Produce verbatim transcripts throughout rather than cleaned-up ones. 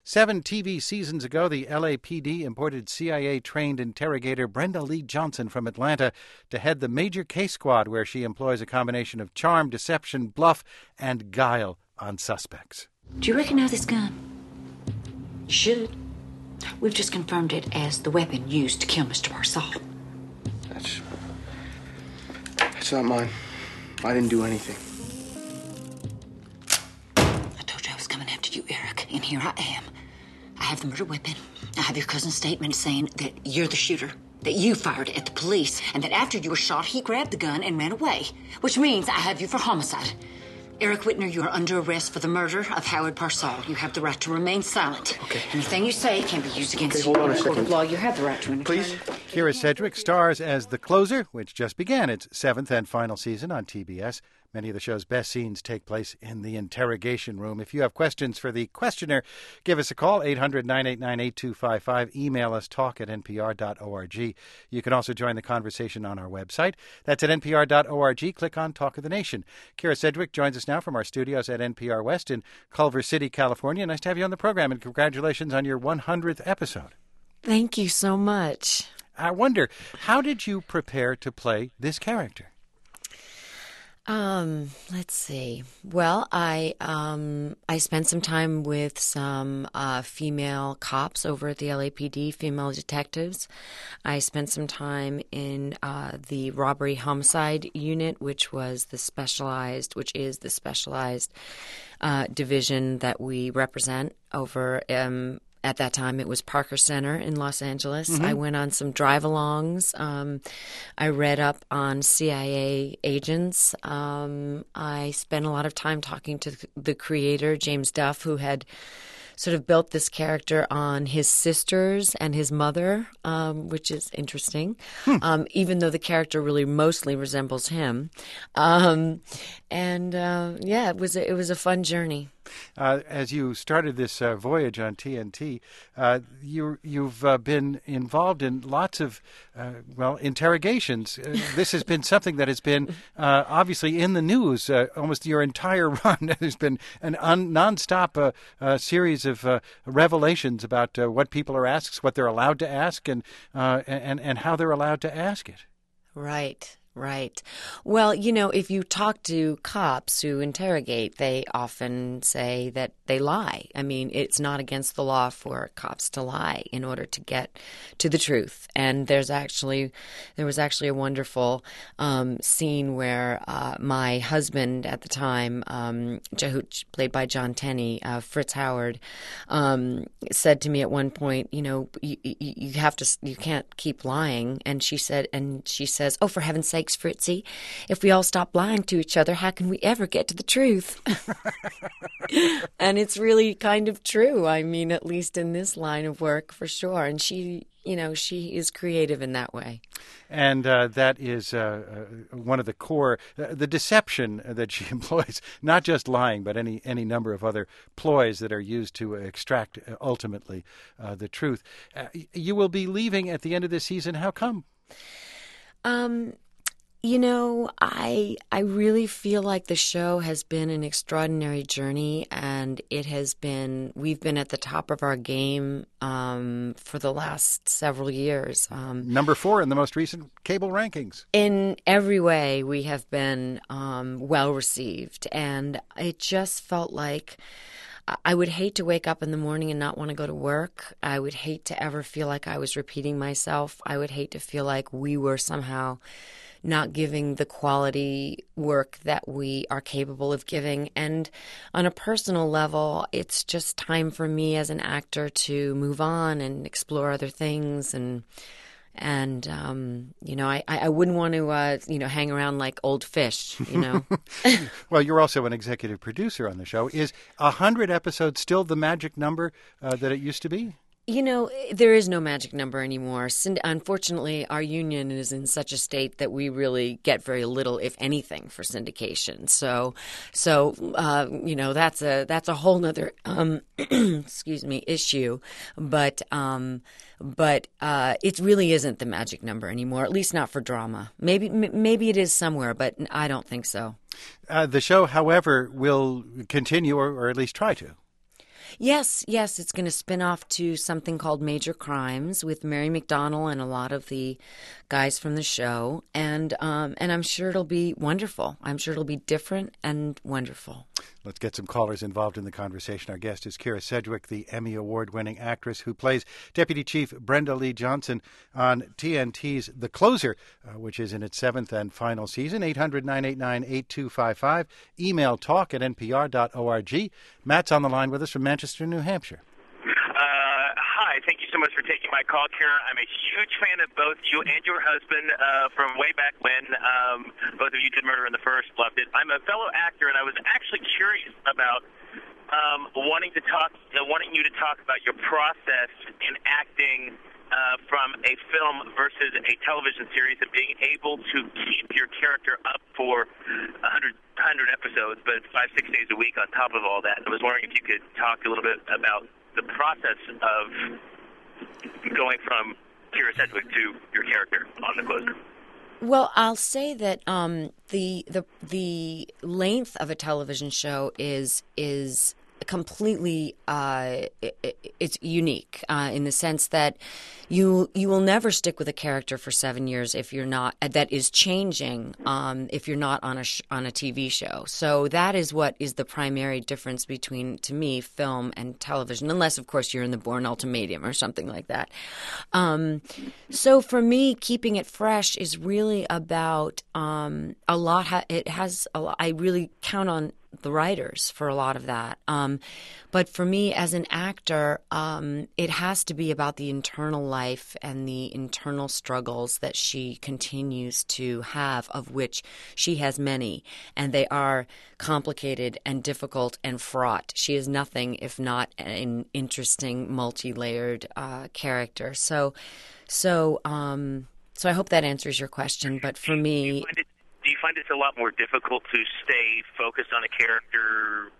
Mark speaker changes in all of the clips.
Speaker 1: Seven T V seasons ago, the L A P D imported C I A-trained interrogator Brenda Lee Johnson from Atlanta to head the Major Case Squad, where she employs a combination of charm, deception, bluff, and guile on suspects.
Speaker 2: Do you recognize this gun? You should. We've just confirmed it as the weapon used to kill Mister Parsall.
Speaker 3: That's... That's not mine. I didn't do anything.
Speaker 2: I told you I was coming after you, Eric, and here I am. I have the murder weapon. I have your cousin's statement saying that you're the shooter, that you fired at the police, and that after you were shot, he grabbed the gun and ran away, which means I have you for homicide. Eric Whitner, you are under arrest for the murder of Howard Parsall. You have the right to remain silent.
Speaker 3: Okay.
Speaker 2: Anything you say can be used against
Speaker 3: okay, hold
Speaker 2: you.
Speaker 3: on a
Speaker 2: In court of
Speaker 3: second.
Speaker 2: law, you have the right to an attorney.
Speaker 3: Please?
Speaker 1: Kyra Sedgwick stars as The Closer, which just began its seventh and final season on T B S. Many of the show's best scenes take place in the interrogation room. If you have questions for the questioner, give us a call, eight hundred, nine eight nine, eight two five five. Email us, talk at n p r dot org. You can also join the conversation on our website. That's at n p r dot org. Click on Talk of the Nation. Kyra Sedgwick joins us now from our studios at N P R West in Culver City, California. Nice to have you on the program, and congratulations on your one hundredth episode.
Speaker 4: Thank you so much.
Speaker 1: I wonder, how did you prepare to play this character?
Speaker 4: Um, let's see. Well, I um I spent some time with some uh, female cops over at the L A P D, female detectives. I spent some time in uh, the robbery homicide unit, which was the specialized, which is the specialized uh, division that we represent over. Um, At that time, it was Parker Center in Los Angeles. Mm-hmm. I went on some drive-alongs. Um, I read up on C I A agents. Um, I spent a lot of time talking to the creator, James Duff, who had sort of built this character on his sisters and his mother, um, which is interesting, hmm. um, even though the character really mostly resembles him. Um, and, uh, yeah, it was a, it was a fun journey.
Speaker 1: Uh, as you started this uh, voyage on T N T, uh, you, you've uh, been involved in lots of, uh, well, interrogations. Uh, this has been something that has been uh, obviously in the news uh, almost your entire run. There's been an un- nonstop uh, uh, series of uh, revelations about uh, what people are asked, what they're allowed to ask, and uh, and and how they're allowed to ask it.
Speaker 4: Right. Right. Well, you know, if you talk to cops who interrogate, they often say that they lie. I mean, it's not against the law for cops to lie in order to get to the truth. And there's actually, there was actually a wonderful um, scene where uh, my husband at the time, um, Jahooch, played by John Tenney, uh, Fritz Howard, um, said to me at one point, you know, you, you, you have to, you can't keep lying. And she said, and she says, oh, for heaven's sake, Fritzy, if we all stop lying to each other, how can we ever get to the truth? And it's really kind of true. I mean, at least in this line of work, for sure. And she, you know, she is creative in that way.
Speaker 1: And uh, that is uh, uh, one of the core, uh, the deception that she employs, not just lying, but any, any number of other ploys that are used to extract uh, ultimately uh, the truth. Uh, you will be leaving at the end of this season. How come?
Speaker 4: Um... You know, I I really feel like the show has been an extraordinary journey, and it has been, we've been at the top of our game um, for the last several years. Um,
Speaker 1: Number four in the most recent cable rankings.
Speaker 4: In every way, we have been um, well received, and it just felt like I would hate to wake up in the morning and not want to go to work. I would hate to ever feel like I was repeating myself. I would hate to feel like we were somehow not giving the quality work that we are capable of giving. And on a personal level, it's just time for me as an actor to move on and explore other things. And, and um, you know, I, I wouldn't want to, uh, you know, hang around like old fish, you know.
Speaker 1: Well, you're also an executive producer on the show. Is one hundred episodes still the magic number uh, that it used to be?
Speaker 4: You know, there is no magic number anymore. Unfortunately, our union is in such a state that we really get very little, if anything, for syndication. So, so uh, you know, that's a that's a whole nother um, excuse me issue. But um, but uh, it really isn't the magic number anymore. At least not for drama. Maybe m- maybe it is somewhere, but I don't think so.
Speaker 1: Uh, the show, however, will continue, or, or at least try to.
Speaker 4: Yes, yes, it's going to spin off to something called Major Crimes with Mary McDonnell and a lot of the guys from the show, and um, and I'm sure it'll be wonderful. I'm sure it'll be different and wonderful.
Speaker 1: Let's get some callers involved in the conversation. Our guest is Kyra Sedgwick, the Emmy Award-winning actress who plays Deputy Chief Brenda Lee Johnson on T N T's The Closer, uh, which is in its seventh and final season. eight hundred, nine eight nine, eight two five five. Email talk at n p r dot org. Matt's on the line with us from Manchester, New Hampshire.
Speaker 5: Uh, hi, thank you so much for taking my call, Kyra. I'm a huge fan of both you and your husband uh, from way back when. Um, both of you did Murder in the First, loved it. I'm a fellow actor, and I was actually curious about um, wanting to talk, uh, wanting you to talk about your process in acting uh, from a film versus a television series, and being able to keep your character up for one hundred, one hundred episodes, but five, six days a week on top of all that. I was wondering if you could talk a little bit about the process of going from Kyra Sedgwick to your character on The Closer.
Speaker 4: Well, I'll say that um, the the the length of a television show is is completely uh, it, it's unique uh, in the sense that you you will never stick with a character for seven years if you're not that is changing um, if you're not on a sh- on a T V show. So that is what is the primary difference between, to me, film and television, unless of course you're in the Bourne Ultimatum or something like that. Um, so for me, keeping it fresh is really about um, a lot. Ha- it has a lot, I really count on the writers for a lot of that. Um, but for me as an actor, um, it has to be about the internal life and the internal struggles that she continues to have, of which she has many, and they are complicated and difficult and fraught. She is nothing if not an interesting, multi-layered uh, character. So, so, um, so I hope that answers your question. But for me,
Speaker 5: do you find it's a lot more difficult to stay focused on a character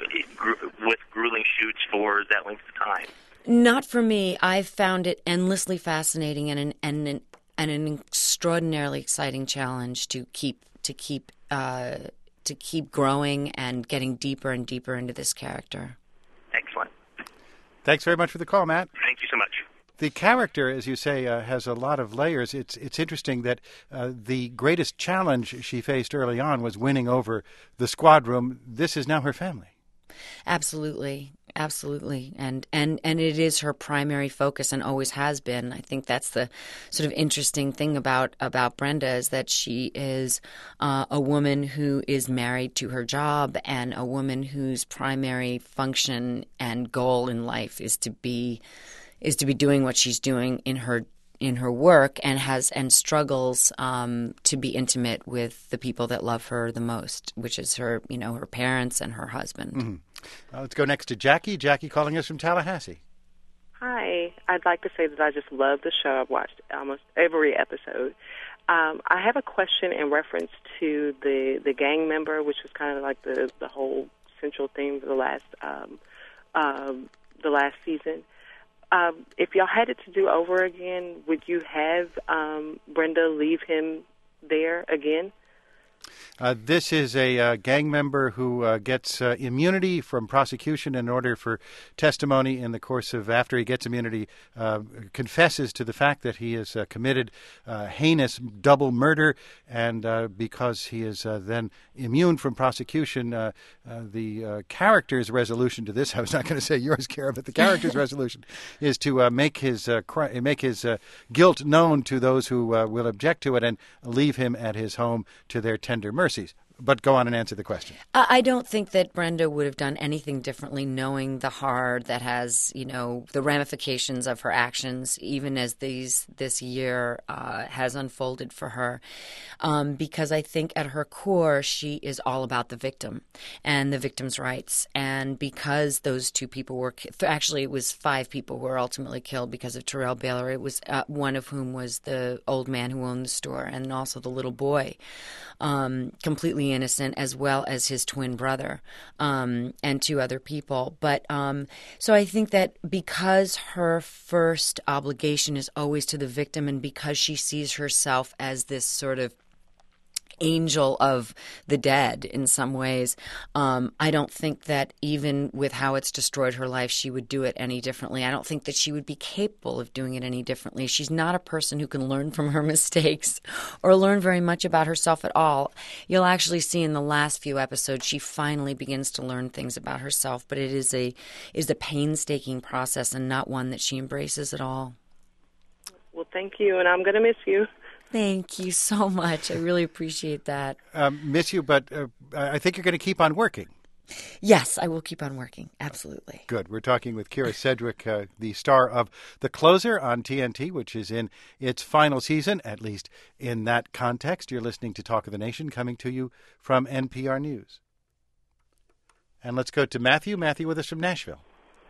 Speaker 5: with grueling shoots for that length of time?
Speaker 4: Not for me. I've found it endlessly fascinating and an and an, and an extraordinarily exciting challenge to keep to keep uh, to keep growing and getting deeper and deeper into this character.
Speaker 5: Excellent.
Speaker 1: Thanks very much for the call, Matt.
Speaker 5: Thank you so much.
Speaker 1: The character, as you say, uh, has a lot of layers. It's it's interesting that uh, the greatest challenge she faced early on was winning over the squad room. This is now her family.
Speaker 4: Absolutely. Absolutely. And, and and it is her primary focus and always has been. I think that's the sort of interesting thing about, about Brenda, is that she is uh, a woman who is married to her job, and a woman whose primary function and goal in life is to be is to be doing what she's doing in her in her work, and has and struggles um, to be intimate with the people that love her the most, which is her, you know, her parents and her husband.
Speaker 1: Mm-hmm. Uh, let's go next to Jackie. Jackie calling us from Tallahassee.
Speaker 6: Hi. I'd like to say that I just love the show. I've watched almost every episode. Um, I have a question in reference to the, the gang member, which was kind of like the, the whole central theme for the last um, um, the last season. Um, if y'all had it to do over again, would you have um, Brenda leave him there again?
Speaker 1: Uh, this is a uh, gang member who uh, gets uh, immunity from prosecution in order for testimony in the course of, after he gets immunity, uh, confesses to the fact that he has uh, committed uh, heinous double murder, and uh, because he is uh, then immune from prosecution, uh, uh, the uh, character's resolution to this, I was not going to say yours, Kyra, but the character's resolution is to uh, make his uh, cri- make his uh, guilt known to those who uh, will object to it, and leave him at his home to their tender mercies. But go on and answer the question.
Speaker 4: I don't think that Brenda would have done anything differently, knowing the horror that has, you know, the ramifications of her actions, even as these this year uh, has unfolded for her. Um, because I think at her core, she is all about the victim and the victim's rights. And because those two people were, actually it was five people who were ultimately killed because of Terrell Baylor. It was uh, one of whom was the old man who owned the store, and also the little boy, um, completely innocent, as well as his twin brother um, and two other people. But um, so I think that because her first obligation is always to the victim, and because she sees herself as this sort of angel of the dead in some ways. Um, I don't think that even with how it's destroyed her life, she would do it any differently. I don't think that she would be capable of doing it any differently. She's not a person who can learn from her mistakes or learn very much about herself at all. You'll actually see in the last few episodes, she finally begins to learn things about herself, but it is a is a painstaking process and not one that she embraces at all.
Speaker 6: Well, thank you, and I'm going to miss you.
Speaker 4: Thank you so much. I really appreciate that.
Speaker 1: Um, miss you, but uh, I think you're going to keep on working.
Speaker 4: Yes, I will keep on working. Absolutely.
Speaker 1: Good. We're talking with Kyra Sedgwick, uh, the star of The Closer on T N T, which is in its final season, at least in that context. You're listening to Talk of the Nation, coming to you from N P R News. And let's go to Matthew. Matthew with us from Nashville.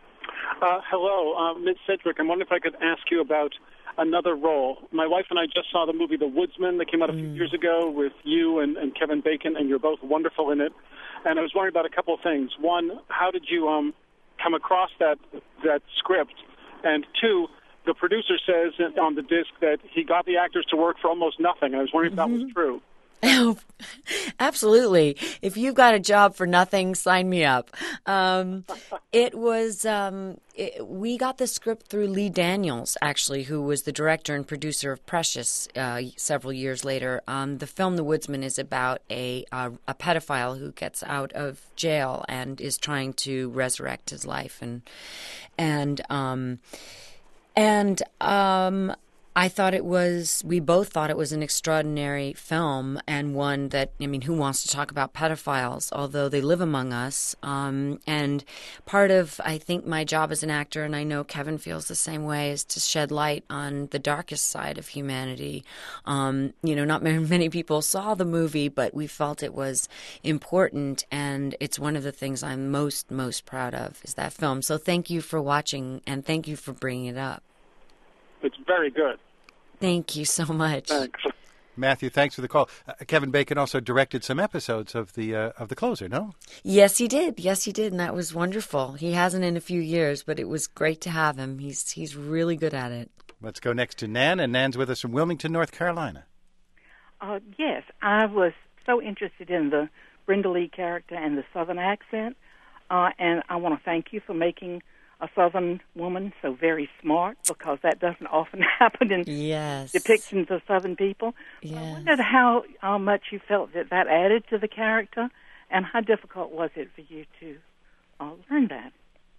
Speaker 7: Uh, hello, uh, Miz Sedgwick. I'm wondering if I could ask you about another role. My wife and I just saw the movie The Woodsman that came out a few mm. years ago with you and, and Kevin Bacon, and you're both wonderful in it. And I was wondering about a couple of things. One, how did you um, come across that that script? And two, the producer says on the disc that he got the actors to work for almost nothing. I was wondering mm-hmm. if that was true.
Speaker 4: Oh, absolutely. If you've got a job for nothing, sign me up. Um, it was, um, it, we got the script through Lee Daniels, actually, who was the director and producer of Precious uh, several years later. Um, the film The Woodsman is about a, a, a pedophile who gets out of jail and is trying to resurrect his life. And, and, um, and, um, I thought it was, we both thought it was an extraordinary film and one that, I mean, who wants to talk about pedophiles, although they live among us. Um, and part of, I think, my job as an actor, and I know Kevin feels the same way, is to shed light on the darkest side of humanity. Um, you know, not many, many people saw the movie, but we felt it was important, and it's one of the things I'm most, most proud of is that film. So thank you for watching, and thank you for bringing it up.
Speaker 7: It's very good.
Speaker 4: Thank you so much.
Speaker 7: Thanks.
Speaker 1: Matthew, thanks for the call. Uh, Kevin Bacon also directed some episodes of the uh, of The Closer, no?
Speaker 4: Yes, he did. Yes, he did, and that was wonderful. He hasn't in a few years, but it was great to have him. He's he's really good at it.
Speaker 1: Let's go next to Nan, and Nan's with us from Wilmington, North Carolina.
Speaker 8: Uh, yes, I was so interested in the Brenda Lee character and the Southern accent, uh, and I want to thank you for making a Southern woman so very smart, because that doesn't often happen in
Speaker 4: yes.
Speaker 8: depictions of Southern people.
Speaker 4: Yes.
Speaker 8: I wondered how, how much you felt that that added to the character, and how difficult was it for you to uh, learn that?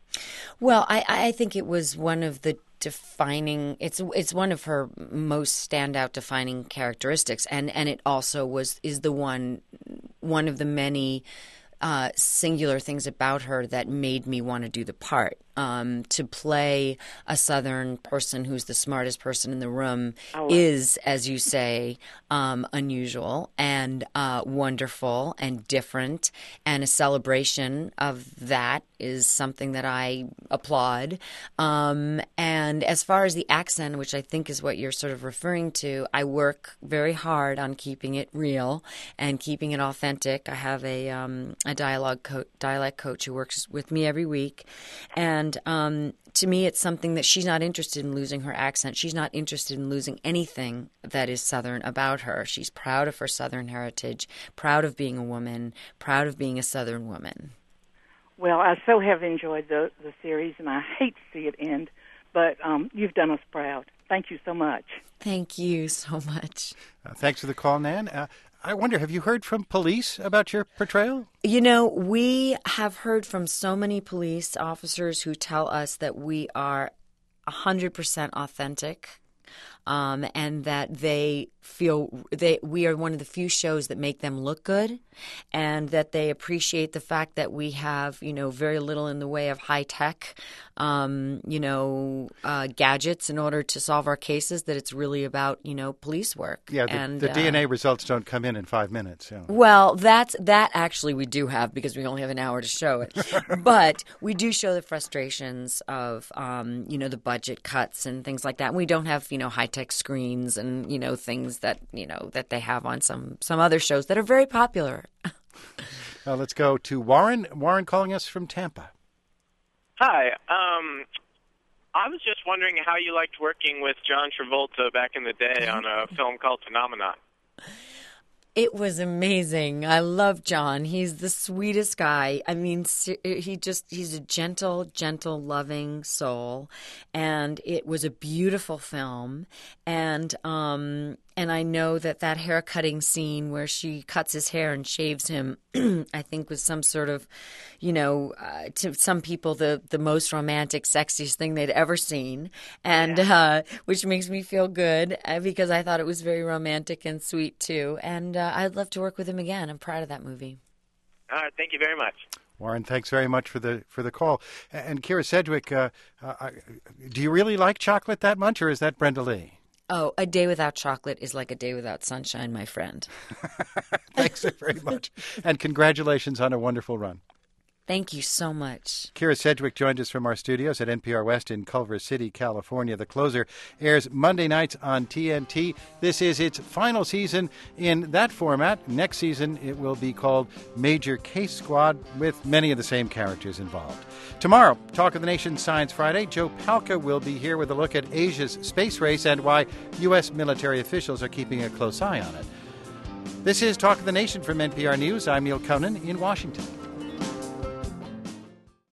Speaker 4: Well, I, I think it was one of the defining, it's it's one of her most standout defining characteristics, and, and it also was is the one one of the many Uh, singular things about her that made me want to do the part. Um, to play a Southern person who's the smartest person in the room oh, wow. is, as you say, um, unusual and uh, wonderful and different, and a celebration of that is something that I applaud. Um, and as far as the accent, which I think is what you're sort of referring to, I work very hard on keeping it real and keeping it authentic. I have a um, a dialogue co- dialect coach who works with me every week, and um, to me, it's something that she's not interested in losing her accent. She's not interested in losing anything that is Southern about her. She's proud of her Southern heritage, proud of being a woman, proud of being a Southern woman.
Speaker 8: Well, I so have enjoyed the, the series, and I hate to see it end, but um, you've done us proud. Thank you so much.
Speaker 4: Thank you so much.
Speaker 1: Uh, thanks for the call, Nan. Uh, I wonder, have you heard from police about your portrayal?
Speaker 4: You know, we have heard from so many police officers who tell us that we are one hundred percent authentic, um, and that they feel they we are one of the few shows that make them look good, and that they appreciate the fact that we have, you know, very little in the way of high tech, um, you know, uh, gadgets in order to solve our cases, that it's really about, you know, police work.
Speaker 1: Yeah, the,
Speaker 4: and,
Speaker 1: the
Speaker 4: uh,
Speaker 1: D N A results don't come in in five minutes. Yeah.
Speaker 4: Well, that's, that actually we do have, because we only have an hour to show it. But we do show the frustrations of, um, you know, the budget cuts and things like that. And we don't have, you know, high-tech screens and, you know, things that, you know, that they have on some, some other shows that are very popular.
Speaker 1: uh, let's go to Warren. Warren calling us from Tampa.
Speaker 9: Hi. Um, I was just wondering how you liked working with John Travolta back in the day on a film called Phenomenon.
Speaker 4: It was amazing. I love John. He's the sweetest guy. I mean, he just, he's a gentle, gentle, loving soul. And it was a beautiful film. And, um, and I know that that hair cutting scene where she cuts his hair and shaves him, I think was some sort of, you know, uh, to some people, the, the most romantic, sexiest thing they'd ever seen. And, yeah. uh, which makes me feel good uh, because I thought it was very romantic and sweet too. And, uh, I'd love to work with him again. I'm proud of that movie.
Speaker 9: All right. Thank you very much.
Speaker 1: Warren, thanks very much for the for the call. And Kyra Sedgwick, uh, uh, do you really like chocolate that much, or is that Brenda Lee?
Speaker 4: Oh, a day without chocolate is like a day without sunshine, my friend.
Speaker 1: Thanks very much. And congratulations on a wonderful run.
Speaker 4: Thank you so much.
Speaker 1: Kyra Sedgwick joined us from our studios at N P R West in Culver City, California. The Closer airs Monday nights on T N T. This is its final season in that format. Next season, it will be called Major Case Squad, with many of the same characters involved. Tomorrow, Talk of the Nation Science Friday. Joe Palca will be here with a look at Asia's space race and why U S military officials are keeping a close eye on it. This is Talk of the Nation from N P R News. I'm Neil Conan in Washington.